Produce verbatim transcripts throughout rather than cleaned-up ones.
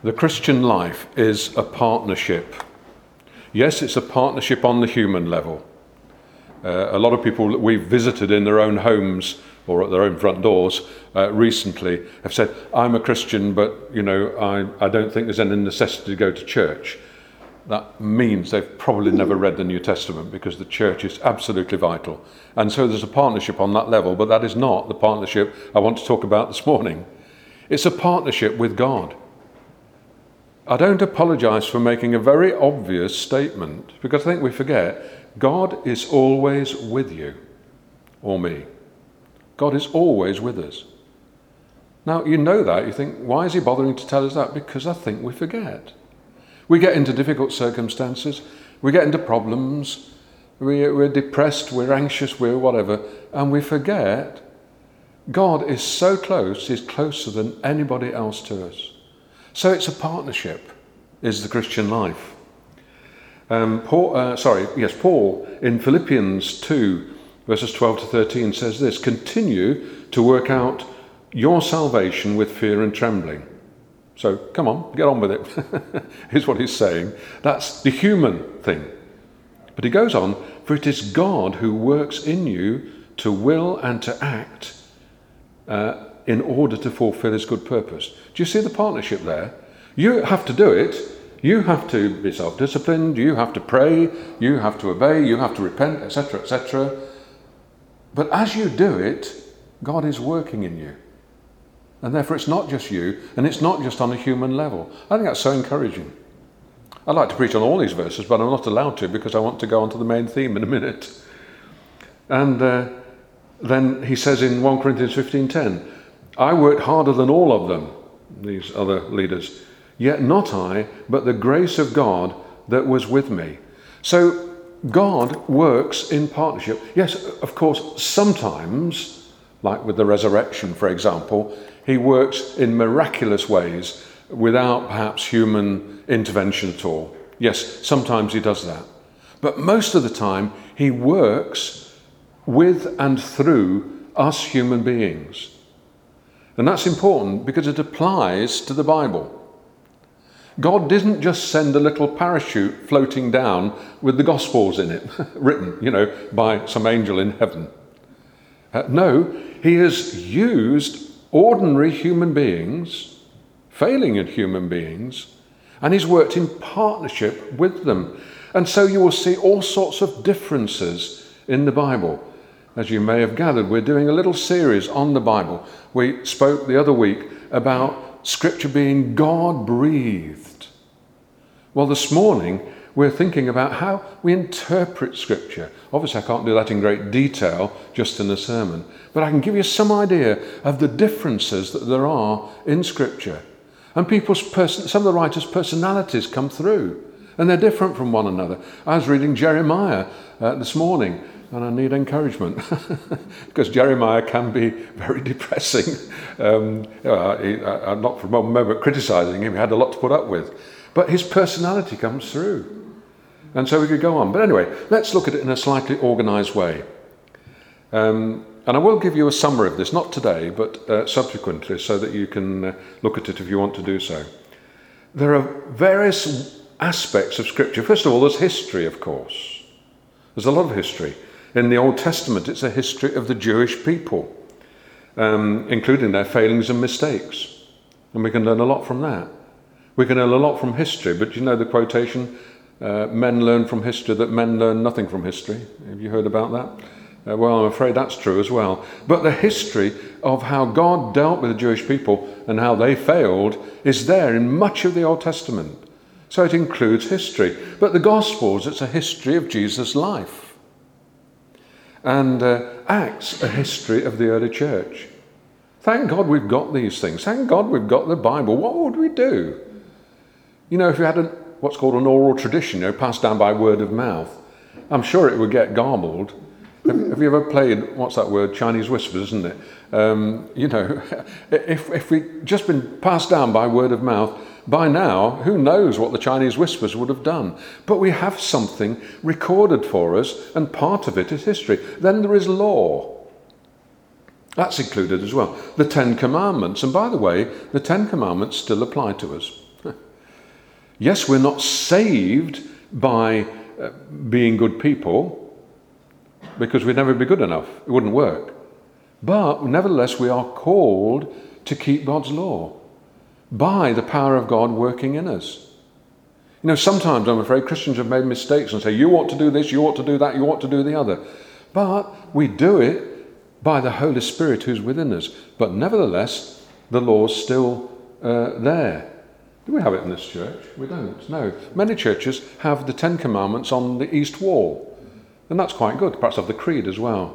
The Christian life is a partnership. Yes, it's a partnership on the human level. Uh, a lot of people that we've visited in their own homes or at their own front doors uh, recently have said, I'm a Christian, but you know, I, I don't think there's any necessity to go to church. That means they've probably never read the New Testament, because the church is absolutely vital. And so there's a partnership on that level, but that is not the partnership I want to talk about this morning. It's a partnership with God. I don't apologize for making a very obvious statement, because I think we forget God is always with you or me. God is always with us. Now, you know that. You think, why is he bothering to tell us that? Because I think we forget. We get into difficult circumstances. We get into problems. We, we're depressed. We're anxious. We're whatever. And we forget God is so close. He's closer than anybody else to us. So it's a partnership, is the Christian life. Um, Paul, uh, sorry, yes, Paul in Philippians two, verses twelve to thirteen says this: continue to work out your salvation with fear and trembling. So come on, get on with it, is what he's saying. That's the human thing. But he goes on, for it is God who works in you to will and to act uh, in order to fulfill his good purpose. Do you see the partnership there? You have to do it. You have to be self-disciplined. You have to pray. You have to obey. You have to repent, et cetera, et cetera. But as you do it, God is working in you. And therefore it's not just you, and it's not just on a human level. I think that's so encouraging. I'd like to preach on all these verses, but I'm not allowed to, because I want to go on to the main theme in a minute. And uh, then he says in First Corinthians fifteen ten, I worked harder than all of them, these other leaders, yet not I, but the grace of God that was with me. So God works in partnership. Yes, of course, sometimes, like with the resurrection, for example, he works in miraculous ways without perhaps human intervention at all. Yes, sometimes he does that. But most of the time, he works with and through us human beings. And that's important because it applies to the Bible. God didn't just send a little parachute floating down with the Gospels in it, written, you know, by some angel in heaven. Uh, no, he has used ordinary human beings, failing human beings, and he's worked in partnership with them. And so you will see all sorts of differences in the Bible. As you may have gathered, we're doing a little series on the Bible. We spoke the other week about Scripture being God-breathed. Well, this morning, we're thinking about how we interpret Scripture. Obviously, I can't do that in great detail just in a sermon, but I can give you some idea of the differences that there are in Scripture. And people's person, some of the writers' personalities come through, and they're different from one another. I was reading Jeremiah uh, this morning, and I need encouragement because Jeremiah can be very depressing. Um, you know, he, I, I'm not for a moment criticising him. He had a lot to put up with. But his personality comes through. And so we could go on. But anyway, let's look at it in a slightly organised way. Um, and I will give you a summary of this, not today, but uh, subsequently, so that you can uh, look at it if you want to do so. There are various aspects of Scripture. First of all, there's history, of course. There's a lot of history. In the Old Testament, it's a history of the Jewish people, um, including their failings and mistakes. And we can learn a lot from that. We can learn a lot from history, but you know the quotation, uh, men learn from history that men learn nothing from history. Have you heard about that? Uh, well, I'm afraid that's true as well. But the history of how God dealt with the Jewish people and how they failed is there in much of the Old Testament. So it includes history. But the Gospels, it's a history of Jesus' life. And uh, Acts, a history of the early church. Thank God we've got these things. Thank God we've got the Bible. What would we do? You know, if you had a, what's called an oral tradition, you know, passed down by word of mouth, I'm sure it would get garbled. Have, have you ever played, what's that word, Chinese whispers, isn't it? Um, you know, if, if we'd just been passed down by word of mouth, by now, who knows what the Chinese whispers would have done. But we have something recorded for us, and part of it is history. Then there is law. That's included as well. The Ten Commandments. And by the way, the Ten Commandments still apply to us. Yes, we're not saved by uh, being good people, because we'd never be good enough. It wouldn't work. But nevertheless, we are called to keep God's law by the power of God working in us. You know, sometimes I'm afraid Christians have made mistakes and say, you ought to do this, you ought to do that, you ought to do the other. But we do it by the Holy Spirit who's within us. But nevertheless, the law's still uh, there. Do we have it in this church? We don't, no. Many churches have the Ten Commandments on the east wall. And that's quite good. Perhaps have the Creed as well.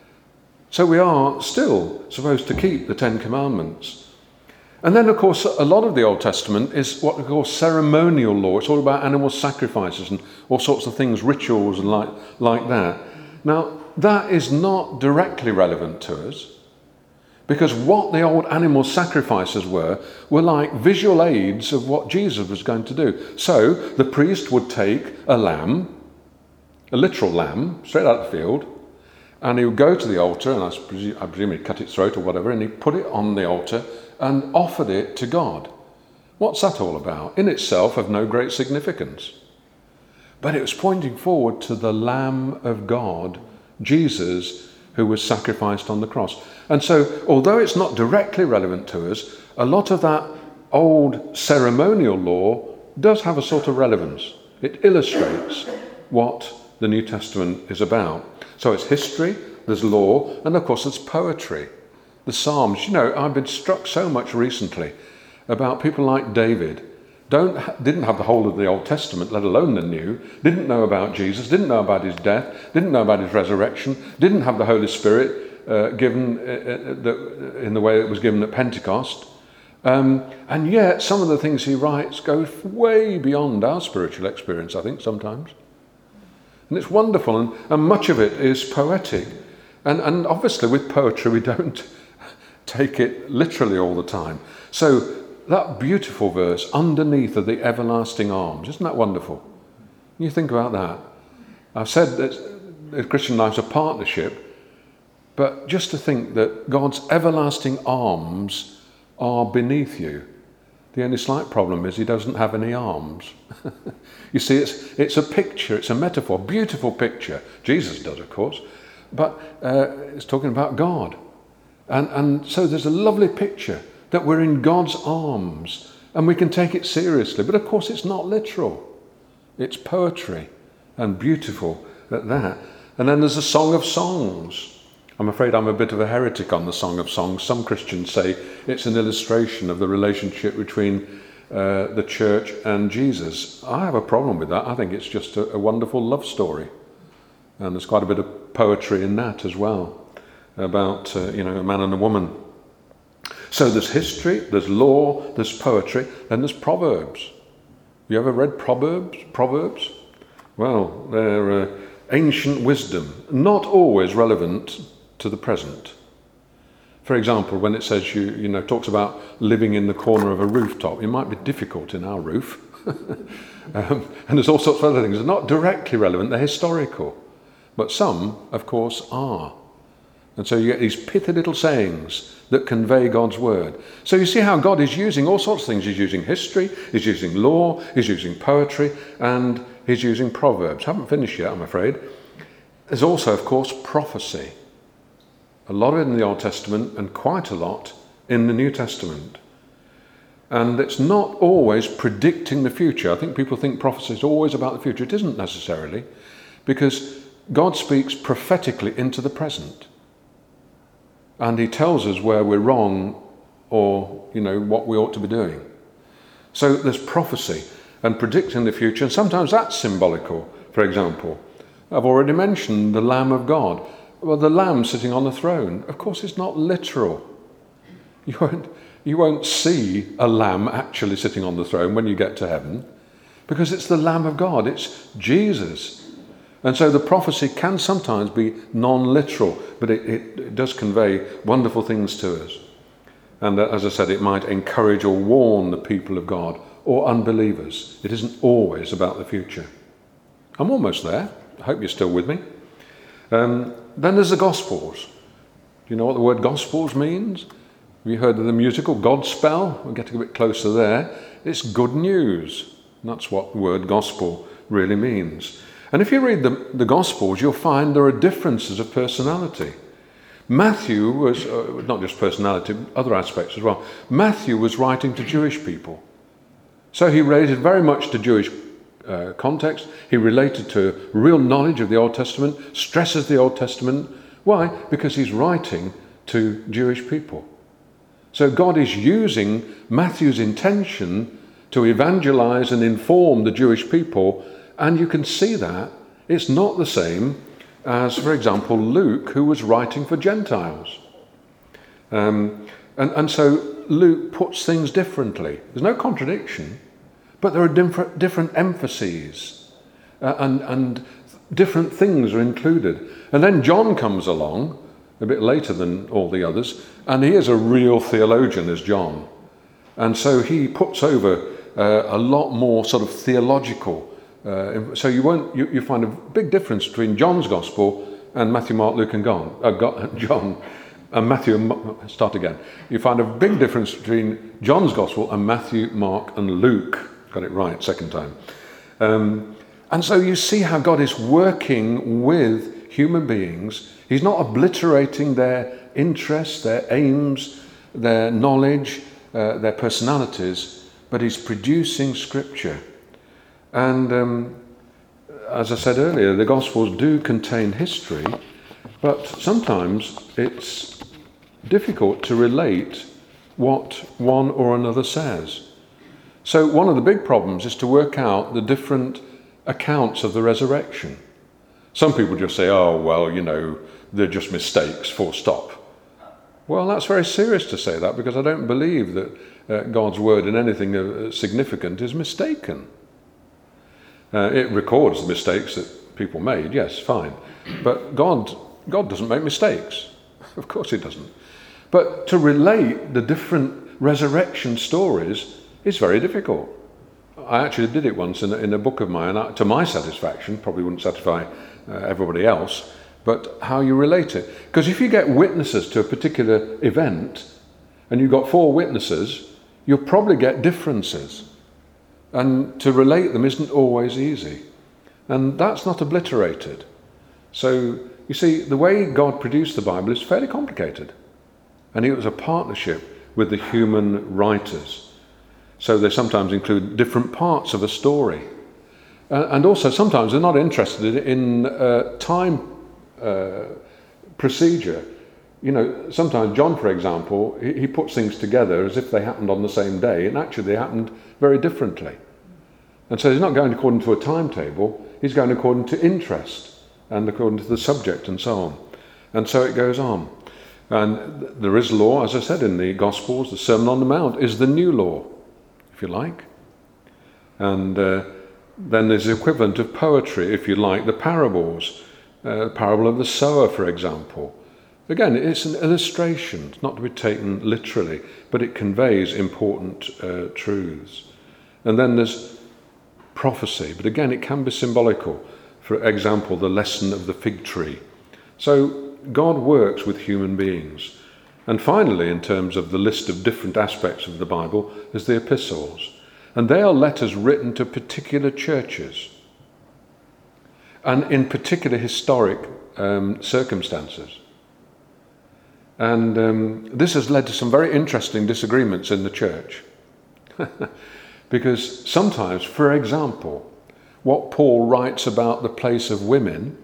So we are still supposed to keep the Ten Commandments. And then, of course, a lot of the Old Testament is what we call ceremonial law. It's all about animal sacrifices and all sorts of things, rituals and like, like that. Now, that is not directly relevant to us, because what the old animal sacrifices were, were like visual aids of what Jesus was going to do. So, the priest would take a lamb, a literal lamb, straight out of the field, and he would go to the altar, and I presume, I presume he'd cut its throat or whatever, and he'd put it on the altar and offered it to God. What's that all about? In itself of no great significance. But it was pointing forward to the Lamb of God, Jesus, who was sacrificed on the cross. And so, although it's not directly relevant to us, a lot of that old ceremonial law does have a sort of relevance. It illustrates what the New Testament is about. So it's history, there's law, and of course there's poetry. The Psalms. You know, I've been struck so much recently about people like David. Don't, didn't have the whole of the Old Testament, let alone the New, didn't know about Jesus, didn't know about his death, didn't know about his resurrection, didn't have the Holy Spirit uh, given uh, the, in the way it was given at Pentecost. Um, and yet some of the things he writes go way beyond our spiritual experience, I think, sometimes. And it's wonderful, and, and much of it is poetic. And, and obviously with poetry we don't take it literally all the time. So that beautiful verse, underneath are the everlasting arms, isn't that wonderful? You think about that. I've said that the Christian life's a partnership, but just to think that God's everlasting arms are beneath you. The only slight problem is he doesn't have any arms. You see, it's, it's a picture, it's a metaphor, beautiful picture. Jesus does, of course, but uh, it's talking about God. And, and so there's a lovely picture that we're in God's arms and we can take it seriously. But of course it's not literal. It's poetry and beautiful at that. And then there's a Song of Songs. I'm afraid I'm a bit of a heretic on the Song of Songs. Some Christians say it's an illustration of the relationship between uh, the church and Jesus. I have a problem with that. I think it's just a, a wonderful love story. And there's quite a bit of poetry in that as well, about uh, you know, a man and a woman. So there's history, there's law, there's poetry, then there's Proverbs. You ever read Proverbs? Proverbs? Well, they're uh, ancient wisdom, not always relevant to the present. For example, when it says you, you know, talks about living in the corner of a rooftop, it might be difficult in our roof. um, and there's all sorts of other things. They're not directly relevant, they're historical. But some, of course, are. And so you get these pithy little sayings that convey God's word. So you see how God is using all sorts of things. He's using history, he's using law, he's using poetry, and he's using Proverbs. Haven't finished yet, I'm afraid. There's also, of course, prophecy. A lot of it in the Old Testament and quite a lot in the New Testament. And it's not always predicting the future. I think people think prophecy is always about the future. It isn't necessarily, because God speaks prophetically into the present. And he tells us where we're wrong or, you know, what we ought to be doing. So there's prophecy and predicting the future, and sometimes that's symbolical. For example, I've already mentioned the Lamb of God. Well, the Lamb sitting on the throne, of course, it's not literal. You won't, you won't see a lamb actually sitting on the throne when you get to heaven, because it's the Lamb of God, it's Jesus. And so the prophecy can sometimes be non-literal, but it, it, it does convey wonderful things to us. And uh, as I said, it might encourage or warn the people of God or unbelievers. It isn't always about the future. I'm almost there. I hope you're still with me. Um, then there's the Gospels. Do you know what the word Gospels means? Have you heard of the musical Godspell? We're getting a bit closer there. It's good news. And that's what the word gospel really means. And if you read the, the Gospels, you'll find there are differences of personality. Matthew was, uh, not just personality, other aspects as well. Matthew was writing to Jewish people. So he related very much to Jewish uh, context. He related to real knowledge of the Old Testament, stresses the Old Testament. Why? Because he's writing to Jewish people. So God is using Matthew's intention to evangelize and inform the Jewish people, and you can see that it's not the same as, for example, Luke, who was writing for Gentiles. Um, and, and so Luke puts things differently. There's no contradiction, but there are different, different emphases, uh, and, and different things are included. And then John comes along, a bit later than all the others, and he is a real theologian, as John. And so he puts over uh, a lot more sort of theological. Uh, so you won't you, you find a big difference between John's Gospel and Matthew, Mark, Luke, and John. Uh, John and Matthew. Start again. You find a big difference between John's Gospel and Matthew, Mark, and Luke. Got it right second time. Um, and so you see how God is working with human beings. He's not obliterating their interests, their aims, their knowledge, uh, their personalities, but he's producing Scripture. And um, as I said earlier, the Gospels do contain history, but sometimes it's difficult to relate what one or another says. So one of the big problems is to work out the different accounts of the resurrection. Some people just say, oh, well, you know, they're just mistakes, full stop. Well, that's very serious to say that, because I don't believe that uh, God's word in anything uh, significant is mistaken. Uh, it records the mistakes that people made, yes, fine. But God, God doesn't make mistakes. Of course he doesn't. But to relate the different resurrection stories is very difficult. I actually did it once in a, in a book of mine, uh, to my satisfaction, probably wouldn't satisfy uh, everybody else, but how you relate it. Because if you get witnesses to a particular event, and you've got four witnesses, you'll probably get differences. And to relate them isn't always easy. And that's not obliterated. So, you see, the way God produced the Bible is fairly complicated. And it was a partnership with the human writers. So they sometimes include different parts of a story. Uh, and also sometimes they're not interested in uh, time uh, procedure. You know, sometimes John, for example, he, he puts things together as if they happened on the same day, and actually they happened very differently. And so he's not going according to a timetable, he's going according to interest and according to the subject and so on. And so it goes on. And there is law, as I said, in the Gospels. The Sermon on the Mount is the new law, if you like. And uh, then there's the equivalent of poetry, if you like, the parables. Uh, the parable of the sower, for example. Again, it's an illustration. It's not to be taken literally, but it conveys important uh, truths. And then there's prophecy, but again, it can be symbolical. For example, the lesson of the fig tree. So God works with human beings. And finally, in terms of the list of different aspects of the Bible, there's the epistles. And they are letters written to particular churches and in particular historic um, circumstances. And um, this has led to some very interesting disagreements in the church. Because sometimes, for example, what Paul writes about the place of women,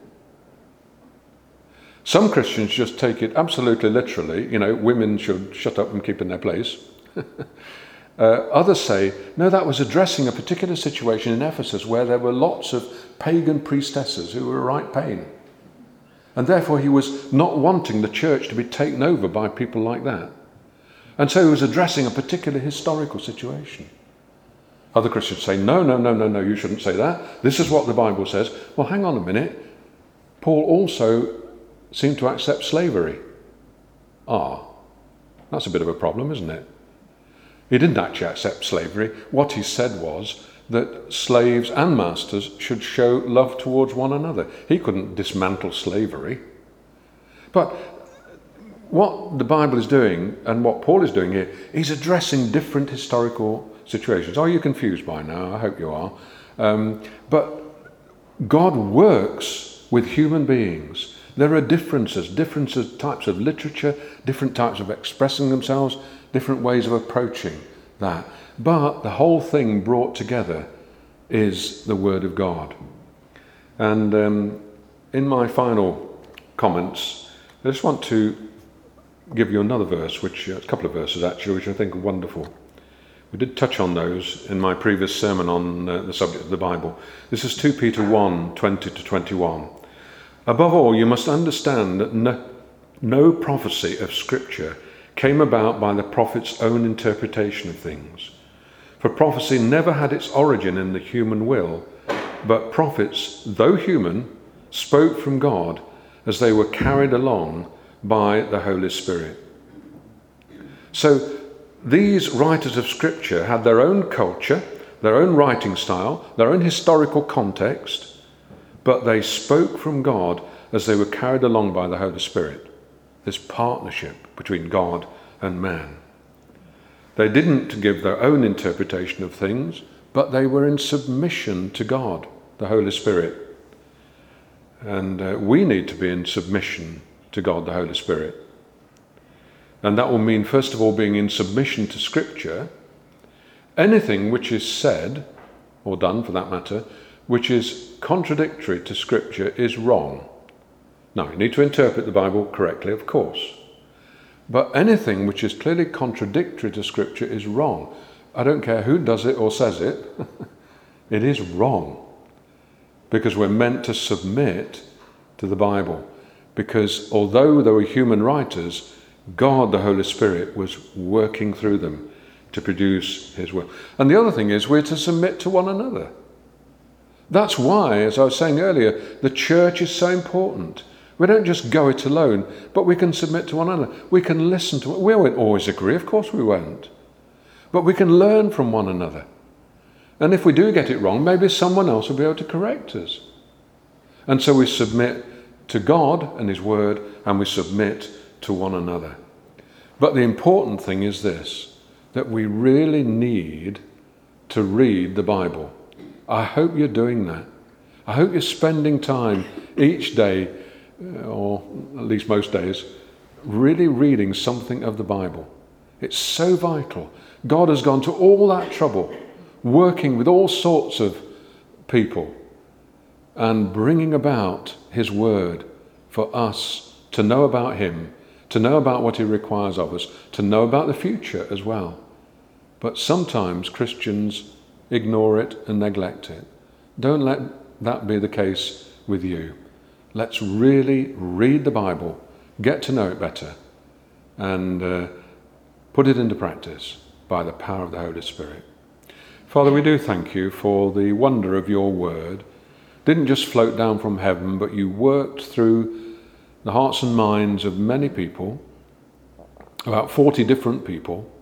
some Christians just take it absolutely literally, you know, women should shut up and keep in their place. uh, others say, no, that was addressing a particular situation in Ephesus where there were lots of pagan priestesses who were a right pain. And therefore he was not wanting the church to be taken over by people like that. And so he was addressing a particular historical situation. Other Christians say, no, no, no, no, no, you shouldn't say that. This is what the Bible says. Well, hang on a minute. Paul also seemed to accept slavery. Ah, that's a bit of a problem, isn't it? He didn't actually accept slavery. What he said was that slaves and masters should show love towards one another. He couldn't dismantle slavery. But what the Bible is doing and what Paul is doing here, he's addressing different historical situations. Are you confused by now? I hope you are. Um, but God works with human beings. There are differences, different types of literature, different types of expressing themselves, different ways of approaching that. But the whole thing brought together is the Word of God. And um, in my final comments, I just want to give you another verse, which a couple of verses actually, which I think are wonderful. We did touch on those in my previous sermon on uh, the subject of the Bible. This is Second Peter one, twenty to twenty-one. Above all, you must understand that no, no prophecy of Scripture came about by the prophet's own interpretation of things. For prophecy never had its origin in the human will, but prophets, though human, spoke from God as they were carried along by the Holy Spirit. So these writers of Scripture had their own culture, their own writing style, their own historical context, but they spoke from God as they were carried along by the Holy Spirit. This partnership between God and man. They didn't give their own interpretation of things, but they were in submission to God, the Holy Spirit. And uh, we need to be in submission to God, the Holy Spirit. And that will mean, first of all, being in submission to Scripture. Anything which is said, or done for that matter, which is contradictory to Scripture is wrong. Now, you need to interpret the Bible correctly, of course. But anything which is clearly contradictory to Scripture is wrong. I don't care who does it or says it. It is wrong. Because we're meant to submit to the Bible. Because although there were human writers, God, the Holy Spirit, was working through them to produce His will. And the other thing is, we're to submit to one another. That's why, as I was saying earlier, the church is so important. We don't just go it alone, but we can submit to one another. We can listen to, we won't always agree, of course we won't. But we can learn from one another. And if we do get it wrong, maybe someone else will be able to correct us. And so we submit to God and His Word, and we submit to one another. But the important thing is this, that we really need to read the Bible. I hope you're doing that. I hope you're spending time each day, or at least most days, really reading something of the Bible. It's so vital. God has gone to all that trouble, working with all sorts of people and bringing about His Word for us to know about Him, to know about what He requires of us, to know about the future as well. But sometimes Christians ignore it and neglect it. Don't let that be the case with you. Let's really read the Bible, get to know it better, and uh, put it into practice by the power of the Holy Spirit. Father, we do thank You for the wonder of Your Word. It didn't just float down from heaven, but You worked through the hearts and minds of many people, about forty different people,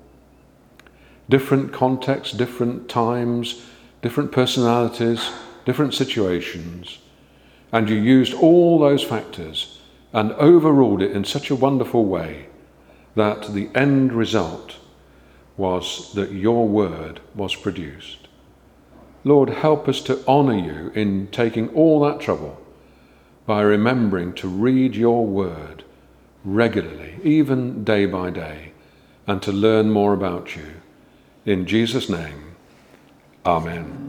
different contexts, different times, different personalities, different situations. And You used all those factors and overruled it in such a wonderful way that the end result was that Your Word was produced. Lord, help us to honour You in taking all that trouble by remembering to read Your Word regularly, even day by day, and to learn more about You. In Jesus' name, Amen.